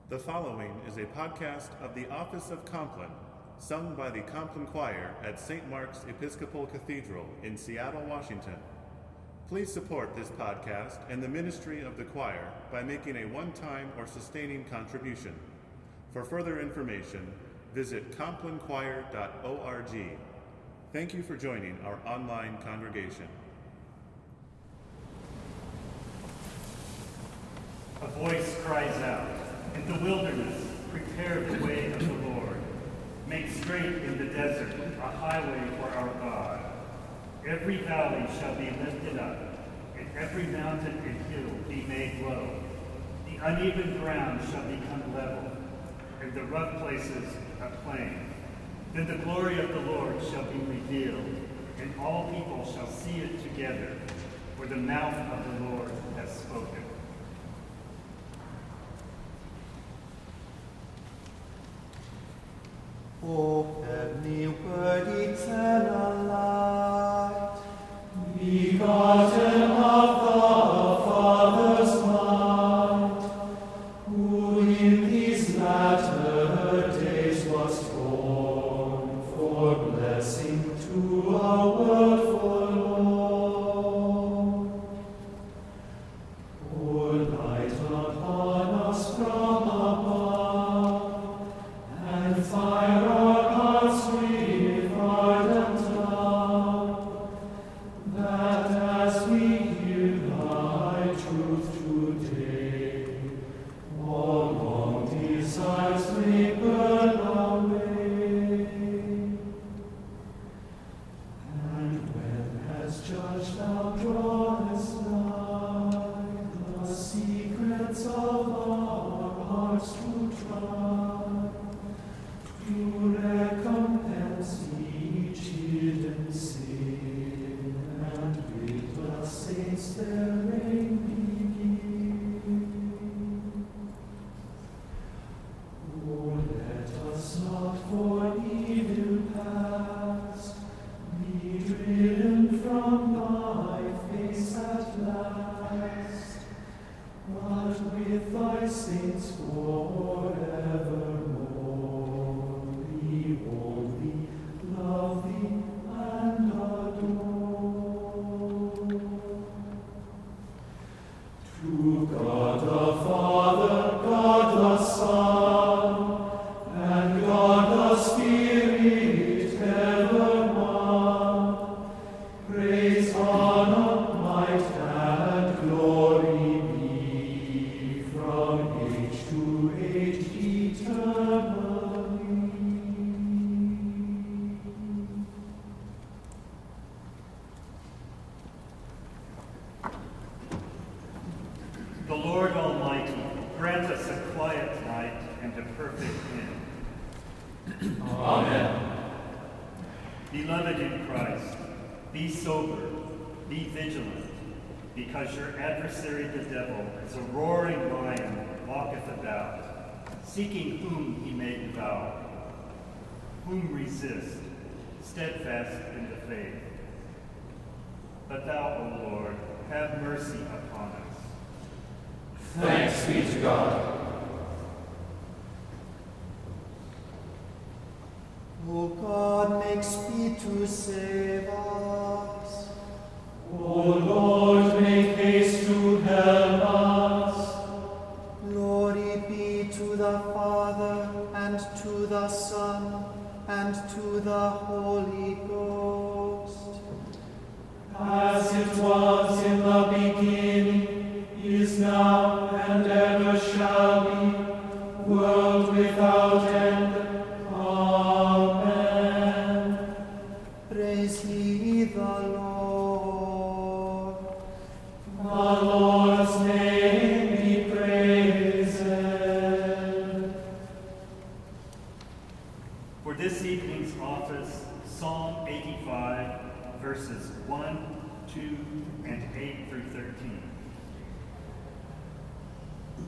The following is a podcast of the Office of Compline, sung by the Compline Choir at St. Mark's Episcopal Cathedral in Seattle, Washington. Please support this podcast and the ministry of the choir by making a one-time or sustaining contribution. For further information, visit complinechoir.org. Thank you for joining our online congregation. A voice cries out, "In the wilderness, prepare the way of the Lord. Make straight in the desert a highway for our God. Every valley shall be lifted up, and every mountain and hill be made low. The uneven ground shall become level, and the rough places a plain. Then the glory of the Lord shall be revealed, and all people shall see it together, for the mouth of the Lord has spoken." Open me word eternal light, begotten of the Father's might, who in these latter days was born, for blessing to our world forlorn. Pour light upon us from above, and fire our hearts with ardent love, that as we hear thy truth today, all long desires may burn away. And when as judge thou drawest nigh, the secrets of our hearts to try, to recompense each hidden sin, and with the saints their reign begin. Oh, let us not for evil past be driven from thy face at last, but with thy saints forevermore behold thee, love thee, and adore. To God the Father, God the Son, and God the Spirit, ever one, praise, honor, might, and glory be from age to age eternally. The Lord Almighty grant us a quiet night and a perfect end. Amen. Beloved in Christ, be sober, be vigilant, because your adversary the devil, as a roaring lion, walketh about, seeking whom he may devour. Whom resist, steadfast in the faith. But thou, O Lord, have mercy upon us. Thanks be to God. O God, make speed to save us. O Lord, make haste to help us. Glory be to the Father, and to the Son, and to the Holy Ghost. As it was in the beginning, is now, and ever shall be, world without end. Amen. Praise ye the Lord. The Lord's name be praised. For this evening's office, Psalm 85, verses 1, 2, and 8 through 13.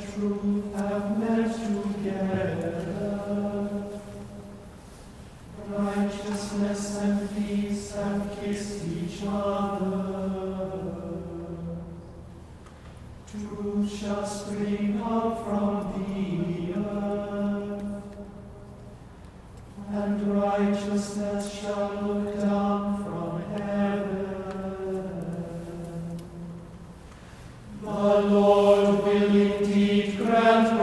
truth have met together. Righteousness and peace have kissed each other. Truth shall spring up from the earth, and righteousness shall look down from heaven. The Lord will indeed grant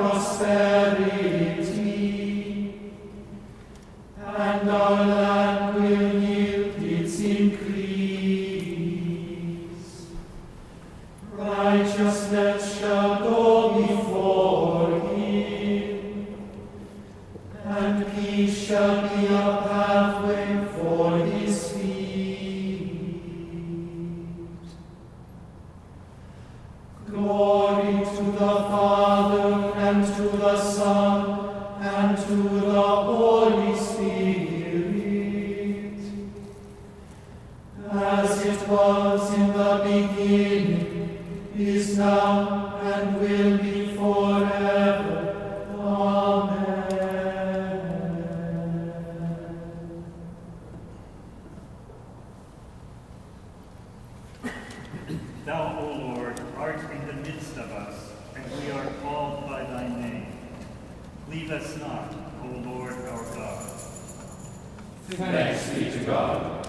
prosperity, and our land will yield its increase. Righteousness shall go before him, and peace shall be a pathway for his feet. Glory to the Father, and to the Son, and to the Holy Spirit, as it was in the beginning, is now, and will be forever. Amen. Thou, O Lord, art in the midst of us, and we are called by thy name. Leave us not, O Lord our God. Thanks be to God.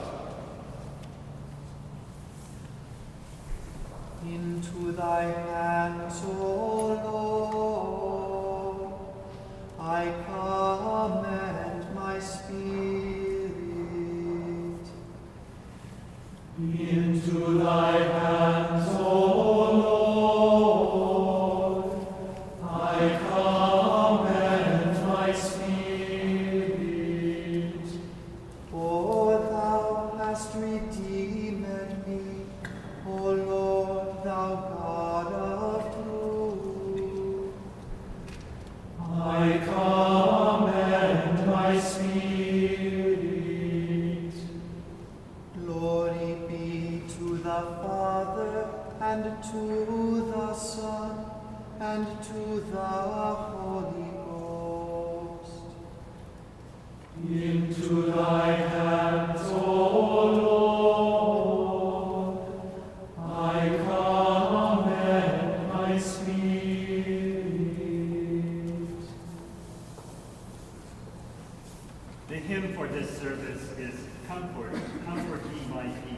Into thy hands, O Lord, I commend my spirit. Into thy hands, O Lord, I commend my spirit. For thou hast redeemed me, O Lord, thou God of truth. I commend my spirit. Glory be to the Father, and to the Son, and to the Holy Ghost. Into thy hands, O Lord, I commend my spirit. The hymn for this service is Comfort, Comfort Ye My People.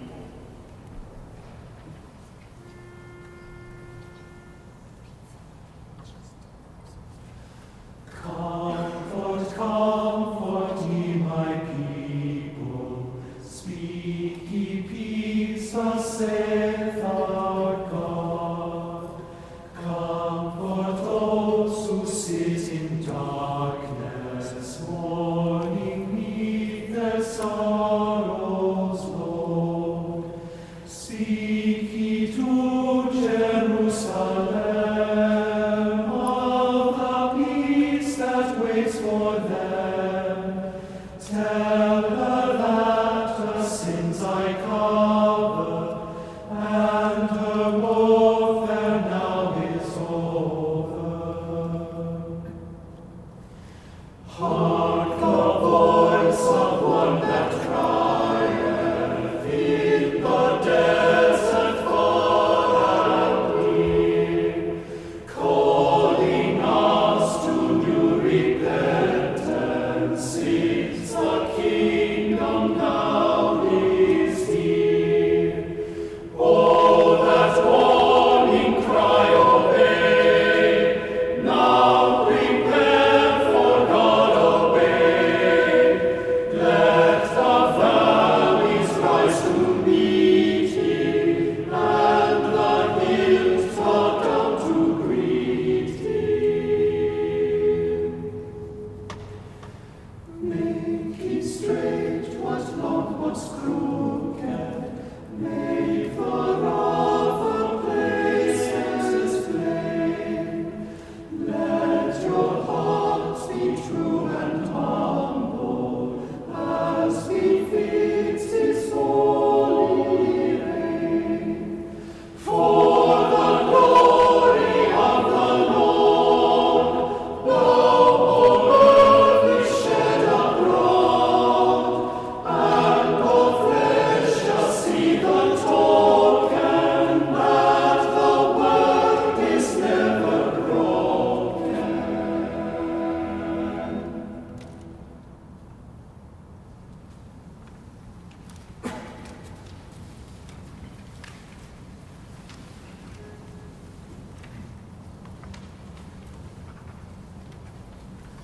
Comfort, comfort ye my people, speak ye peace, thus saith our God. Comfort those who sit in darkness, mourning 'neath their sorrow.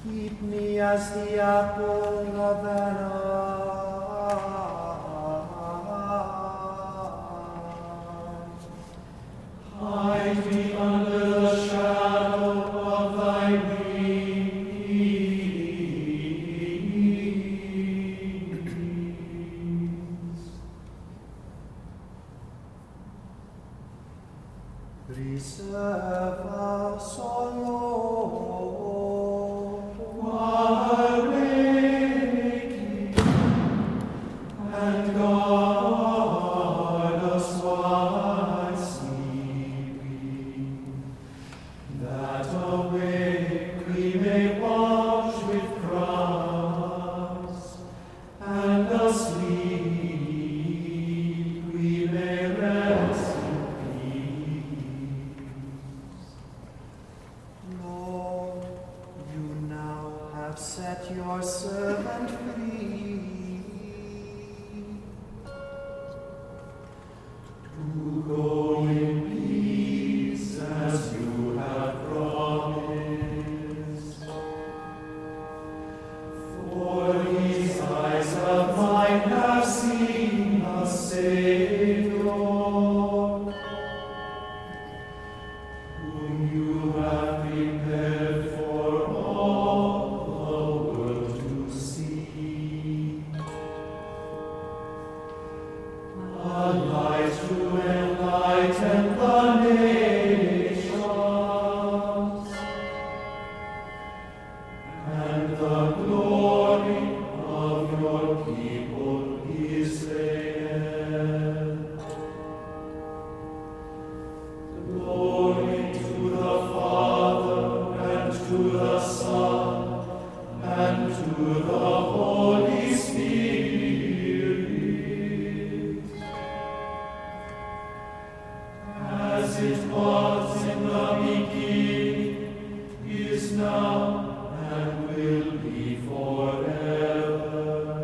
Keep me as the apple of an eye. Hide me under the shadow of thy wings. Preserve us, O Lord, While waking, and guard us while sleeping, that awake we may watch with Christ, and asleep we may rest in peace. Lord, you now have set your servant free. To go in peace as you have promised. For these eyes of mine have seen the Savior, whom you have prepared for all the world to see. A light to enlighten the nations, and the glory of your people Israel. Glory to the Father, and to the Son, and to the Holy Spirit, as it was in the beginning, is now, and will be forever.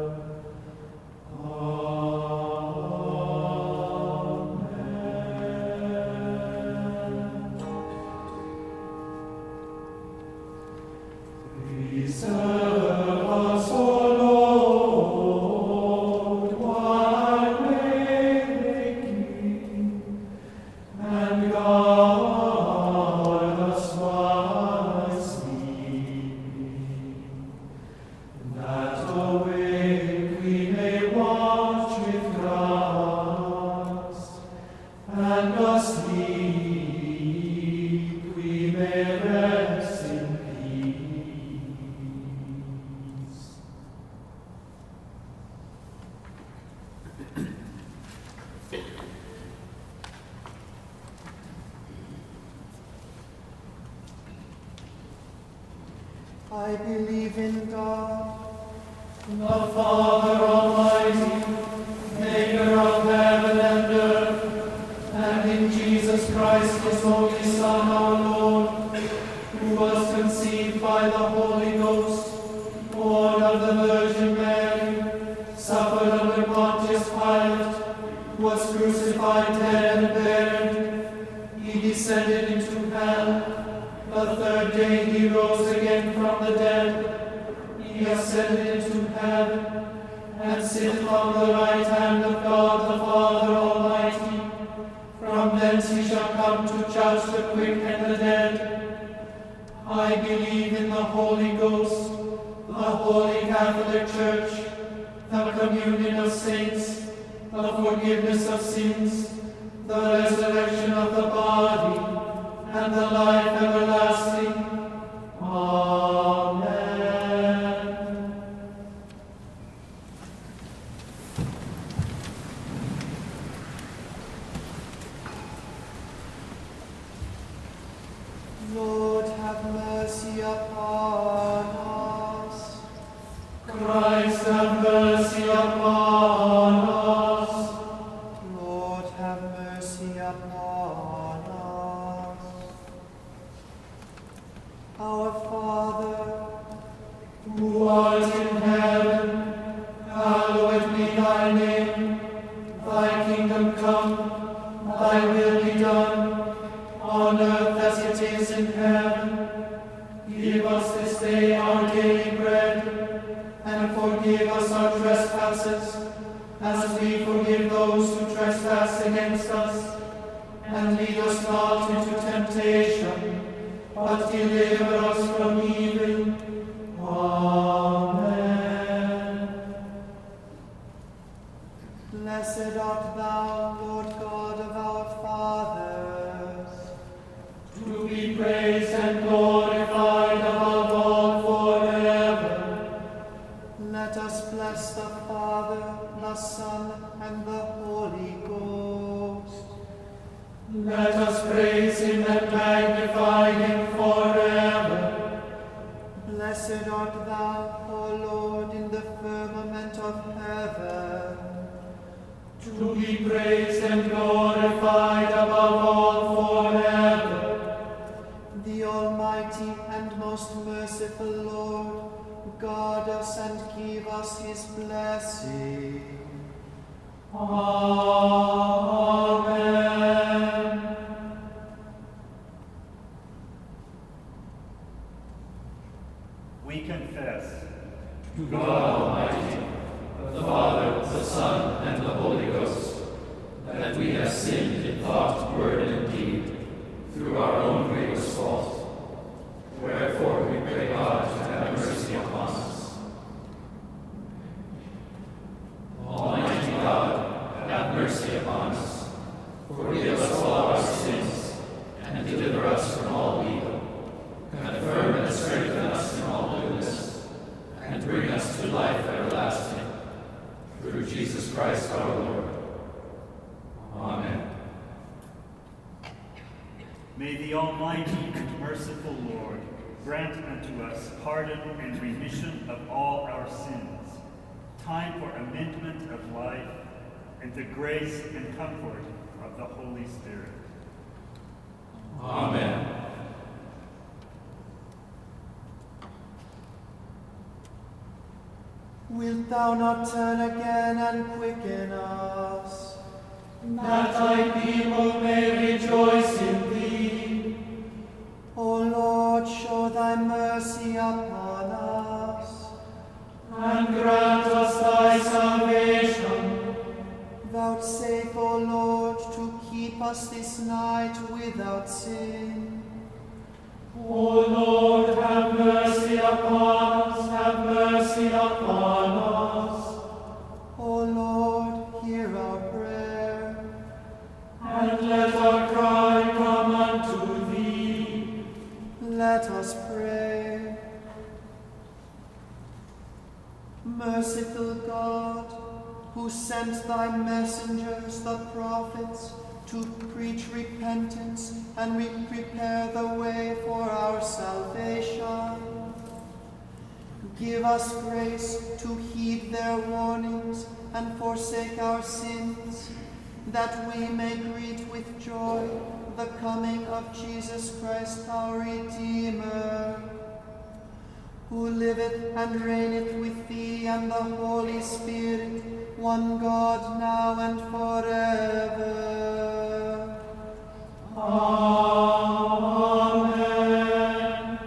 Amen. Preserve us, O Lord, while waking, and guard us while sleeping, that awake we may watch with Christ, and asleep we may rest in peace. I believe in God, The Father Almighty, maker of heaven and earth, and in Jesus Christ, his only Son, our Lord, who was conceived by the Holy Ghost, born of the Virgin Mary, suffered under Pontius Pilate, was crucified, dead, and buried. He descended into hell. The third day he rose again from the dead. He ascended into heaven, and sitteth on the right hand of God the Father Almighty. From thence he shall come to judge the quick and the dead. I believe in the Holy Ghost, the Holy Catholic Church, the communion of saints, the forgiveness of sins, the resurrection of the body, and the life everlasting. Amen. Lord, have mercy upon us. Christ, have mercy upon us. Lord, have mercy upon us. Our Father, Who art in heaven, hallowed be thy name. Thy kingdom come, thy will be done, on earth as it is in heaven. Give us this day our forgive us our trespasses, as we forgive those who trespass against us. And lead us not into temptation, but deliver us from evil. Amen. Blessed art thou, Lord God of our fathers, To be praised and glorified above all forever. let us bless the Father, the Son, and the Holy Ghost. Let us praise him and magnify him forever. Blessed art thou, O Lord, in the firmament of heaven. To be praised and glorified above all forever. The Almighty and most merciful Lord, guard us and give us his blessing. Amen. We confess To God Almighty, the Father, the Son, and the Holy Ghost, that we have sinned in thought, word, and deed, through our own greatest fault. Wherefore we pray God to have mercy upon us. Almighty God, have mercy upon us. Forgive us all our sins, and deliver us from all evil. Confirm and strengthen us in all goodness, and bring us to life everlasting. Through Jesus Christ our Lord. Amen. May the Almighty and merciful Lord grant unto us pardon and remission of all our sins, time for amendment of life, and the grace and comfort of the Holy Spirit. Amen. Wilt thou not turn again and quicken us? That thy people may rejoice in thee. O Lord, show thy mercy upon us. And grant us thy salvation. Vouchsafe, O Lord, to keep us this night without sin. O Lord, have mercy upon us, have mercy upon us. O Lord, hear our prayer. And let our cry come unto thee. Let us pray. Merciful God, who sent thy messengers, the prophets, to preach repentance and prepare the way for our salvation, give us grace to heed their warnings and forsake our sins, that we may greet with joy the coming of Jesus Christ our Redeemer, who liveth and reigneth with thee and the Holy Spirit, one God, now and forever. Amen.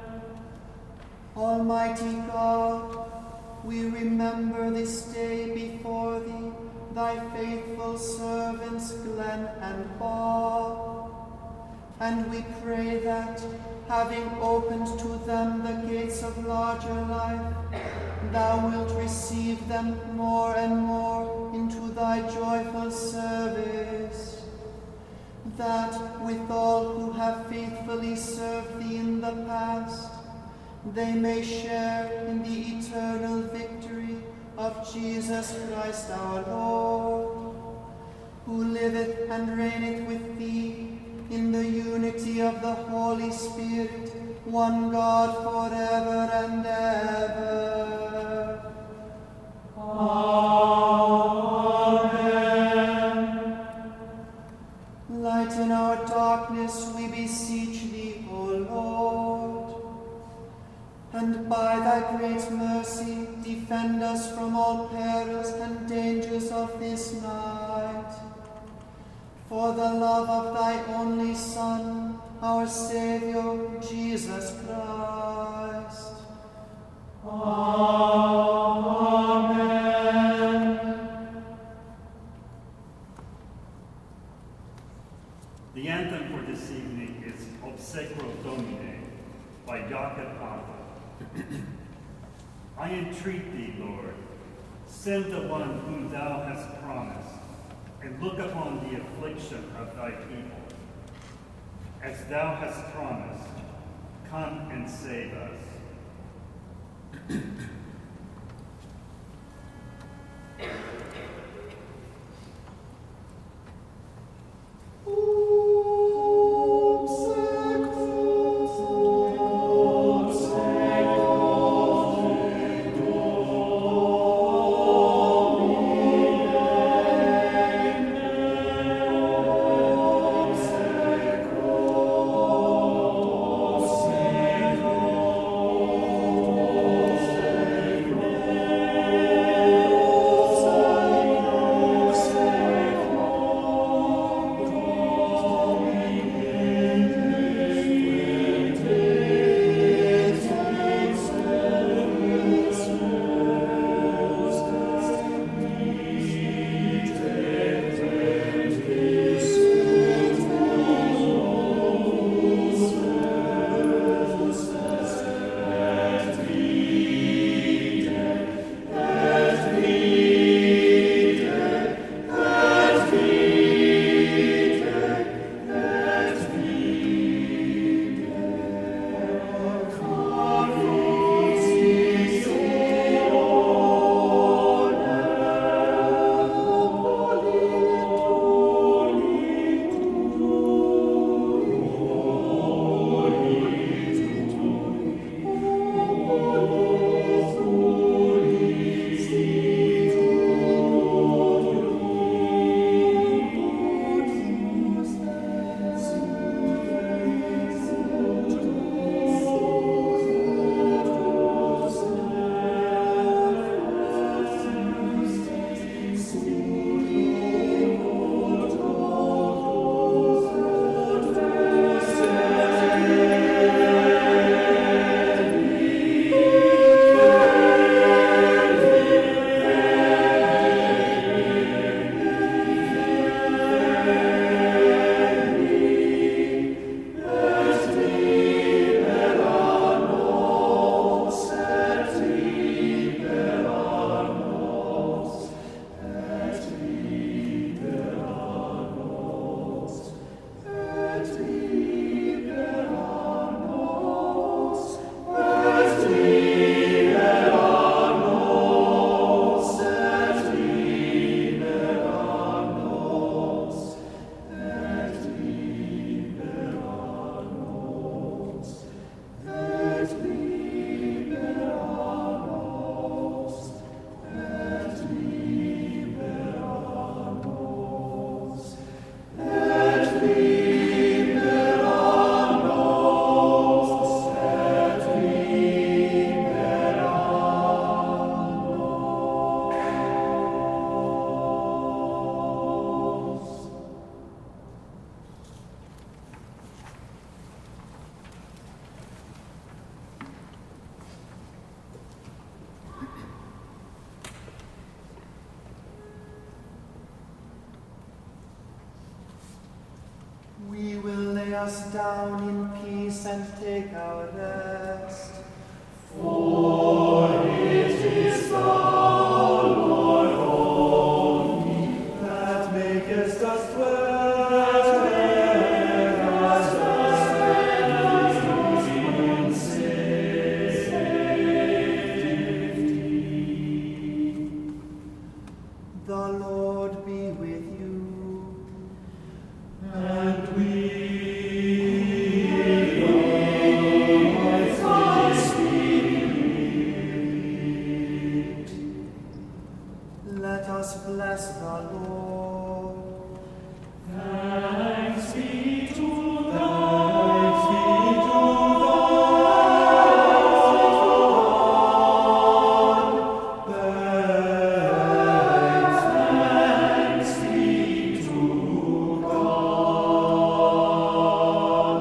Almighty God, we remember this day before thee thy faithful servants Glenn and Bob, and we pray that, having opened to them the gates of larger life, thou wilt receive them more and more into thy joyful service, that with all who have faithfully served thee in the past, they may share in the eternal victory of Jesus Christ our Lord, who liveth and reigneth with thee in the unity of the Holy Spirit, one God forever and ever. Amen. Lighten our darkness, we beseech thee, O Lord, and by thy great mercy defend us from all perils and dangers of this night. For the love of thy only Son, our Saviour, Jesus Christ. Amen. Jakob Ponto. I entreat thee, Lord, send the one whom thou hast promised, and look upon the affliction of thy people. As thou hast promised, come and save us. We will lay us down in peace and take our rest. For it is thou, Lord, only, that makest us dwell as in safety. The Lord be with you. And we let us bless the Lord. thanks be to God. Thanks be to God.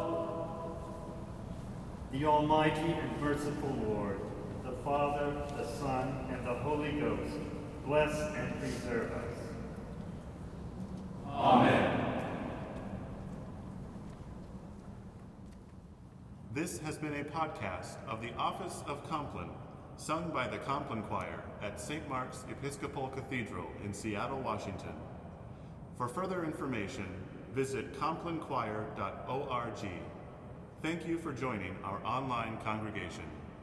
The Almighty and merciful Lord, the Father, the Son, and the Holy Ghost, bless and preserve us. Amen. This has been a podcast of the Office of Compline, sung by the Compline Choir at St. Mark's Episcopal Cathedral in Seattle, Washington. For further information, visit complinechoir.org. Thank you for joining our online congregation.